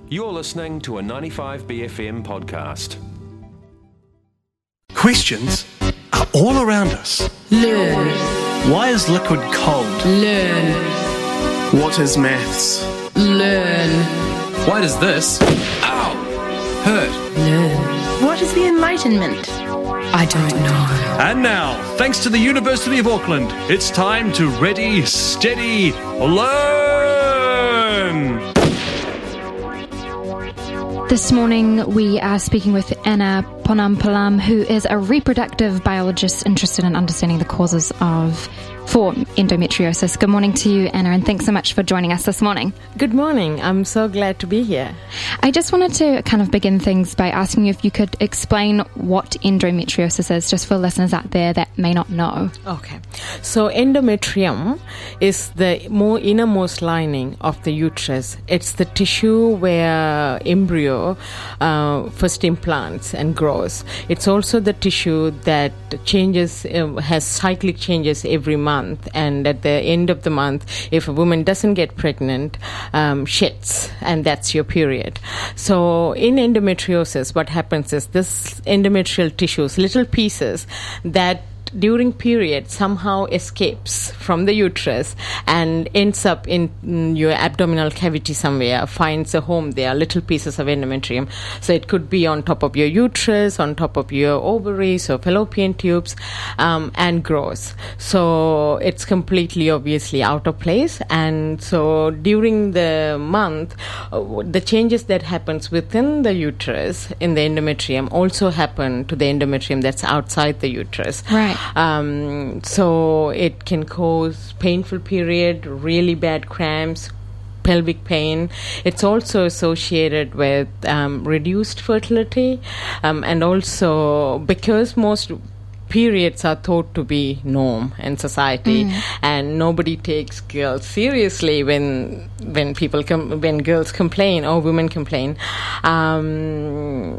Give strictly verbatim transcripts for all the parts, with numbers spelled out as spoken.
You're listening to a ninety-five B F M podcast. Questions are all around us. Learn. Why is liquid cold? Learn. What is maths? Learn. Why does this, ow, hurt? Learn. What is the Enlightenment? I don't know. And now, thanks to the University of Auckland, it's time to ready, steady, learn! This morning we are speaking with Anna Ponampalam, who is a reproductive biologist interested in understanding the causes of for endometriosis. Good morning to you, Anna, and thanks so much for joining us this morning. Good morning. I'm so glad to be here. I just wanted to kind of begin things by asking you if you could explain what endometriosis is, just for listeners out there that may not know. Okay. So endometrium is the more innermost lining of the uterus. It's the tissue where embryo uh, first implants and grows. It's also the tissue that changes, uh, has cyclic changes every month. And at the end of the month, if a woman doesn't get pregnant, um, shits, and that's your period. So in endometriosis, what happens is this endometrial tissues, little pieces that during period somehow escapes from the uterus and ends up in your abdominal cavity somewhere, finds a home there, little pieces of endometrium. So it could be on top of your uterus, on top of your ovaries or fallopian tubes, um, and grows. So it's completely obviously out of place. And so during the month, uh, the changes that happens within the uterus in the endometrium also happen to the endometrium that's outside the uterus. Right. Um, so it can cause painful period, really bad cramps, pelvic pain. It's also associated with um, reduced fertility, um, and also because most periods are thought to be norm in society, mm. and nobody takes girls seriously when when people com- when girls complain or women complain. Um,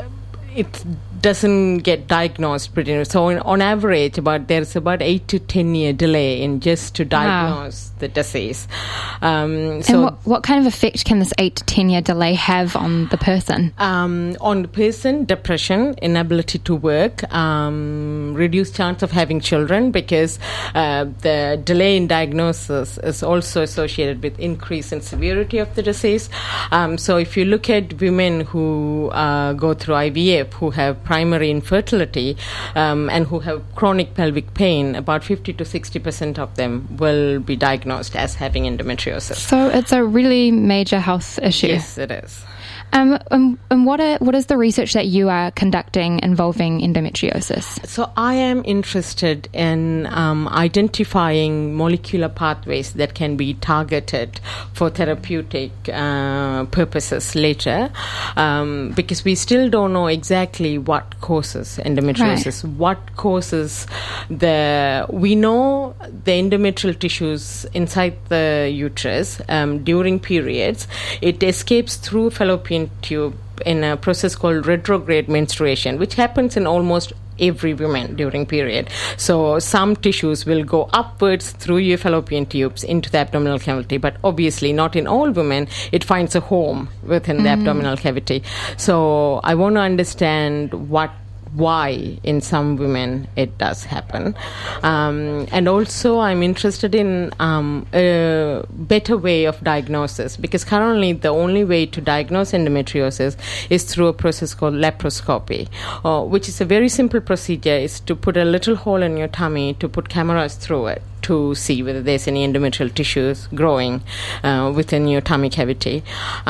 it doesn't get diagnosed pretty much. So in, on average, about there's about eight to ten year delay in just to diagnose wow. the disease. Um, so and what, what kind of effect can this eight to ten year delay have on the person? Um, on the person, depression, inability to work, um, reduced chance of having children, because uh, the delay in diagnosis is also associated with increase in severity of the disease. Um, so if you look at women who uh, go through I V F, who have primary infertility, um, and who have chronic pelvic pain, about fifty to sixty percent of them will be diagnosed as having endometriosis. So it's a really major health issue. Yes, it is. Um, and, and what are, what is the research that you are conducting involving endometriosis? So I am interested in um, identifying molecular pathways that can be targeted for therapeutic uh, purposes later, um, because we still don't know exactly what causes endometriosis, right. what causes the... We know the endometrial tissues inside the uterus um, during periods. It escapes through fallopian tube in a process called retrograde menstruation, which happens in almost every woman during period. So some tissues will go upwards through your fallopian tubes into the abdominal cavity, but obviously not in all women. It finds a home within mm. the abdominal cavity. So I want to understand what why in some women it does happen. Um, and also I'm interested in um, a better way of diagnosis, because currently the only way to diagnose endometriosis is through a process called laparoscopy, uh, which is a very simple procedure. Is to put a little hole in your tummy, to put cameras through it to see whether there's any endometrial tissues growing uh, within your tummy cavity.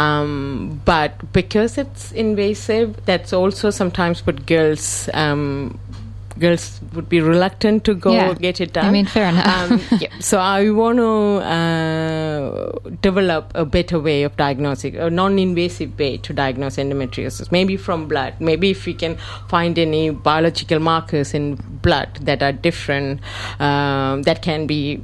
Um, but because it's invasive, that's also sometimes put girls um, girls would be reluctant to go yeah. get it done. I mean, fair enough. um, yeah. So I want to uh, develop a better way of diagnosing, a non-invasive way to diagnose endometriosis, maybe from blood. Maybe if we can find any biological markers in blood that are different, um, that can be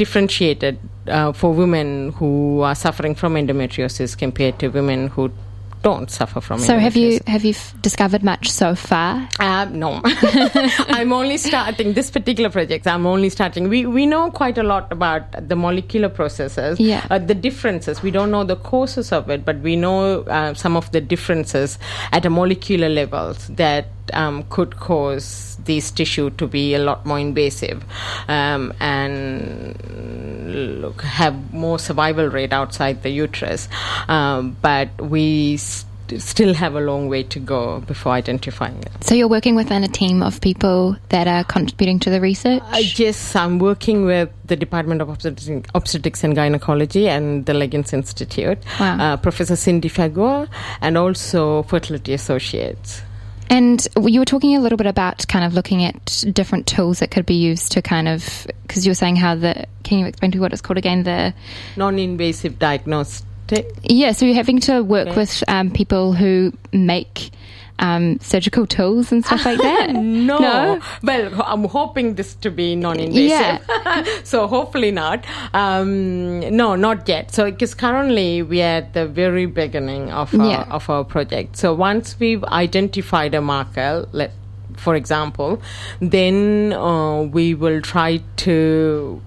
differentiated uh, for women who are suffering from endometriosis compared to women who don't suffer from So have you endometriosis. have you f- discovered much so far? Uh, no. I'm only starting this particular project. I'm only starting. We we know quite a lot about the molecular processes, Yeah. uh, the differences. We don't know the causes of it, but we know uh, some of the differences at a molecular levels that um, could cause these tissue to be a lot more invasive um, and look, have more survival rate outside the uterus. Um, but we st- still have a long way to go before identifying it. So you're working within a team of people that are contributing to the research? Uh, yes, I'm working with the Department of Obstetrics Obstetrics and Gynecology and the Leggins Institute, Wow. uh, Professor Cindy Fagua, and also Fertility Associates. And you were talking a little bit about kind of looking at different tools that could be used to kind of, because you were saying how the, can you explain to me what it's called again? The Non-invasive diagnostic. Yeah, so you're having to work Okay. with um, people who make um, surgical tools and stuff like that? No. No? Well, I'm hoping this to be non-invasive. So hopefully not. Um, no, not yet. So because currently we are at the very beginning of our, Yeah. of our project. So once we've identified a marker, let, for example, then uh, we will try to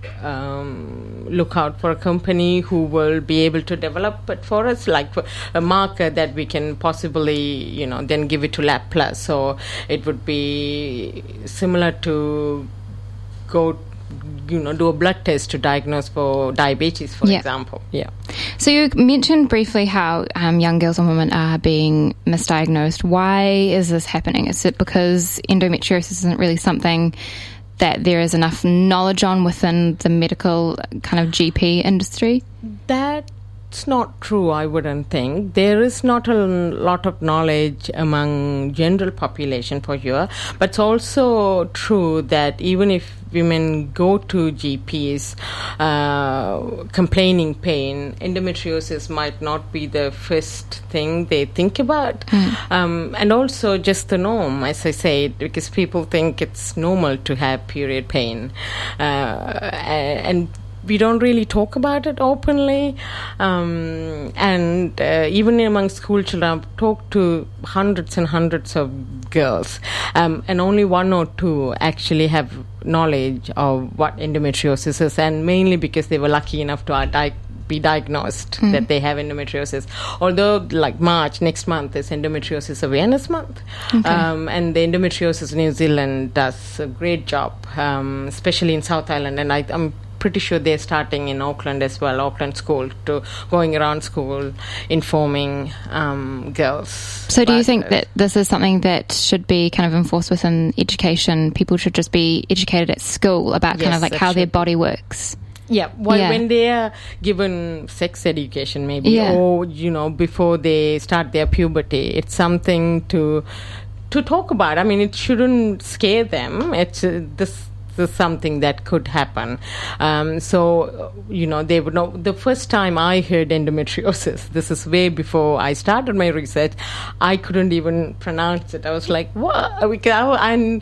um, look out for a company who will be able to develop it for us, like for a marker that we can possibly, you know, then give it to Lab Plus. So it would be similar to go, you know, do a blood test to diagnose for diabetes, for Yeah. example. Yeah. So you mentioned briefly how um, young girls and women are being misdiagnosed. Why is this happening? Is it because endometriosis isn't really something that there is enough knowledge on within the medical kind of G P industry? That's not true, I wouldn't think. There is not a lot of knowledge among general population for sure, but it's also true that even if women go to G Ps uh, complaining pain, endometriosis might not be the first thing they think about. Mm. Um, and also just the norm, as I said, because people think it's normal to have period pain. Uh, and we don't really talk about it openly. Um, and uh, even among school children, I've talked to hundreds and hundreds of girls, um, and only one or two actually have knowledge of what endometriosis is, and mainly because they were lucky enough to uh, di- be diagnosed Mm. that they have endometriosis. Although, like March next month is Endometriosis Awareness Month, Okay. um, and the Endometriosis New Zealand does a great job, um, especially in South Island, and I, I'm pretty sure they're starting in Auckland as well, Auckland School, to going around school informing um, girls. So do you about think it. that this is something that should be kind of enforced within education? People should just be educated at school about kind Yes, of like that how their should. body works? Yeah, well, Yeah. when they are given sex education, maybe, Yeah. or you know, before they start their puberty, it's something to to talk about. I mean, it shouldn't scare them. It's uh, this. This is something that could happen. Um, so, uh, you know, they would know. The first time I heard endometriosis, this is way before I started my research, I couldn't even pronounce it. I was like, what? We can- And,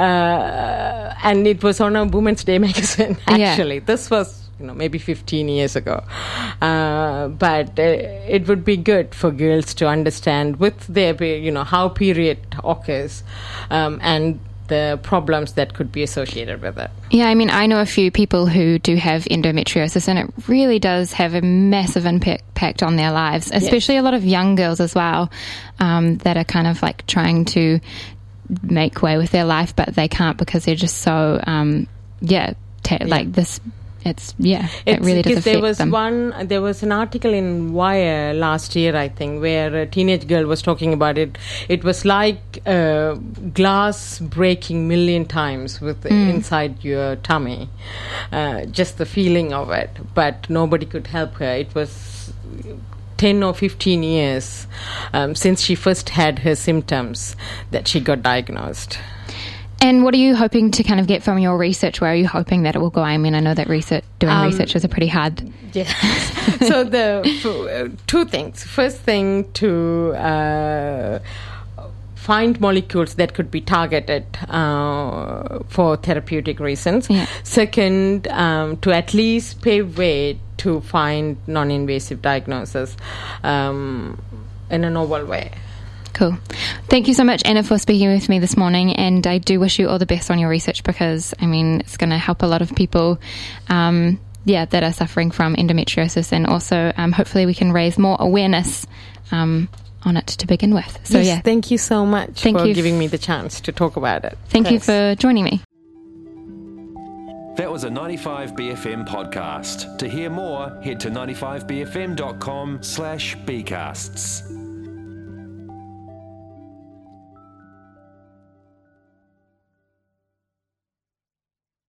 uh, and it was on a Women's Day magazine, Yeah. actually. This was, you know, maybe fifteen years ago. Uh, but uh, it would be good for girls to understand with their, pe- you know, how period occurs um, and the problems that could be associated with it. Yeah, I mean, I know a few people who do have endometriosis, and it really does have a massive impact on their lives, especially a lot of young girls as well, um, that are kind of like trying to make way with their life, but they can't because they're just so, um, yeah, ta- like this. It's yeah, it It's really does because affect there was them. one. There was an article in Wire last year, I think, where a teenage girl was talking about it. It was like uh, glass breaking million times with Mm. inside your tummy, uh, just the feeling of it. But nobody could help her. It was ten or fifteen years um, since she first had her symptoms that she got diagnosed. And what are you hoping to kind of get from your research? Where are you hoping that it will go? I mean, I know that research, doing Um, research is a pretty hard. Yes. So the f- uh, two things. First thing, to uh, find molecules that could be targeted uh, for therapeutic reasons. Yeah. Second, um, to at least pave way to find non-invasive diagnosis. Um, in a novel way. Cool. Thank you so much, Anna, for speaking with me this morning, and I do wish you all the best on your research because, I mean, it's going to help a lot of people um, yeah, that are suffering from endometriosis, and also um, hopefully we can raise more awareness um, on it to begin with. So, yes, yeah. Thank you so much thank for you giving f- me the chance to talk about it. Thank Thanks. you for joining me. That was a ninety-five B F M podcast. To hear more, head to ninety-five b f m dot com slash bcasts.